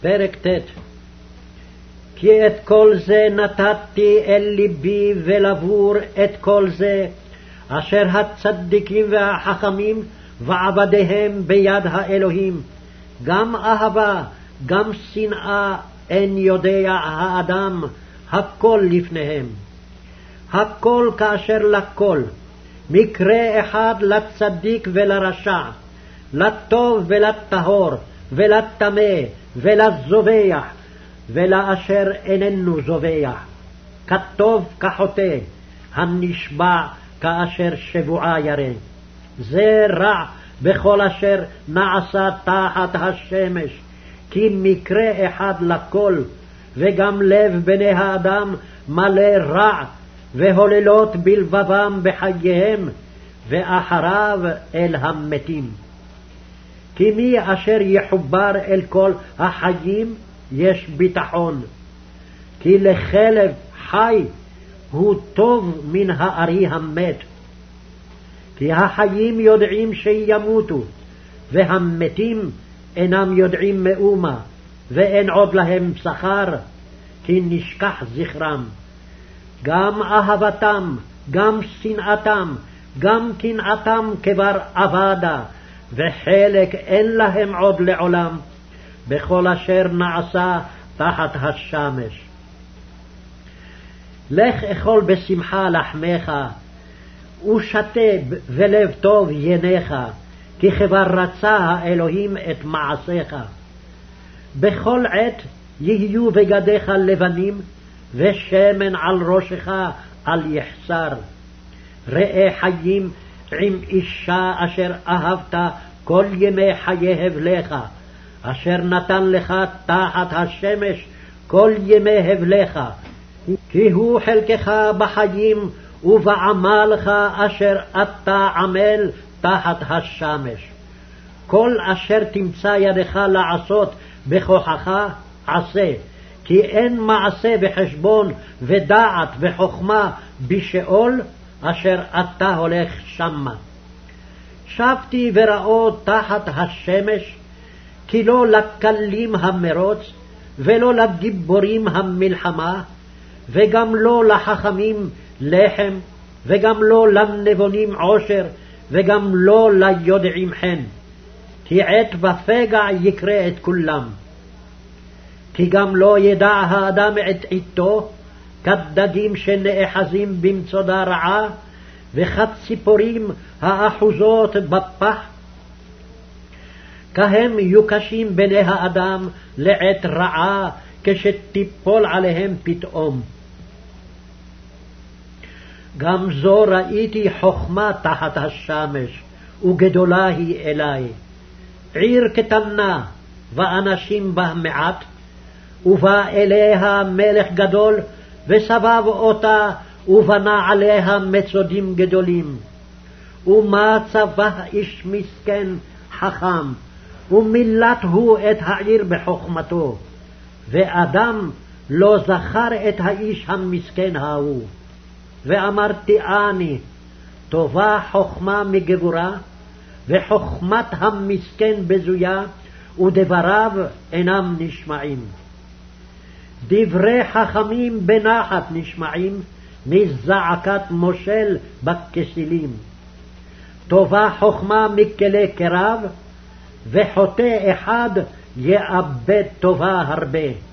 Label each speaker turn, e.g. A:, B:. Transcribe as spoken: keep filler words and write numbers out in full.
A: פרק ט'. כי את כל זה נתתי אל ליבי ולבור את כל זה, אשר הצדיקים והחכמים ועבדיהם ביד האלוהים, גם אהבה, גם שנאה, אין יודע האדם, הכל לפניהם. הכל כאשר לכל, מקרה אחד לצדיק ולרשע, לטוב ולטהור, ולטמא, ולזובח, ולאשר איננו זובח, כטוב כחוטא, הנשבע כאשר שבועה ירא. זה רע בכל אשר נעשה תחת השמש, כי מקרה אחד לכל, וגם לב בני האדם מלא רע, והוללות בלבבם בחייהם, ואחריו אל המתים. כי מי אשר יחובר אל כל החיים יש ביטחון, כי לכלב חי הוא טוב מן הארי המת. כי החיים יודעים שימותו, והמתים אינם יודעים מאומה, ואין עוד להם שכר, כי נשכח זכרם. גם אהבתם, גם שנאתם, גם קנאתם כבר אבדה, וחלק אין להם עוד לעולם, בכל אשר נעשה תחת השמש. לך אכול בשמחה לחמך, ושתה ולב טוב ינך, כי כבר רצה האלוהים את מעשיך. בכל עת יהיו בגדיך לבנים, ושמן על ראשך אל יחסר. ראה חיים עם אישה אשר אהבת כל ימי חיי הבלך, אשר נתן לך תחת השמש כל ימי הבלך, כי הוא חלקך בחיים ובעמלך אשר אתה עמל תחת השמש. כל אשר תמצא ידך לעשות בכוחך עשה, כי אין מעשה בחשבון ודעת וחוכמה בשאול אשר אתה הולך שמה. שבתי וראו תחת השמש, כי לא לקלים המרוץ, ולא לגיבורים המלחמה, וגם לא לחכמים לחם, וגם לא לנבונים עושר, וגם לא ליודעים חן. כי עת בפגע יקרה את כולם. כי גם לא ידע האדם את עתו, כדגים שנאחזים במצודה רעה, וכציפורים האחוזות בפח. כהם יוקשים בני האדם לעת רעה, כשתיפול עליהם פתאום. גם זו ראיתי חוכמה תחת השמש, וגדולה היא אלי. עיר קטנה, ואנשים בה מעט, ובא אליה מלך גדול, וסבב אותה, ובנה עליה מצודים גדולים. ומה צבא איש מסכן חכם, ומילת הוא את העיר בחוכמתו, ואדם לא זכר את האיש המסכן ההוא. ואמרתי אני, טובה חוכמה מגבורה, וחוכמת המסכן בזויה, ודבריו אינם נשמעים. דברי חכמים בנחת נשמעים, מזעקת מושל בכסילים. טובה חוכמה מכלי קרב, וחוטא אחד יאבד טובה הרבה.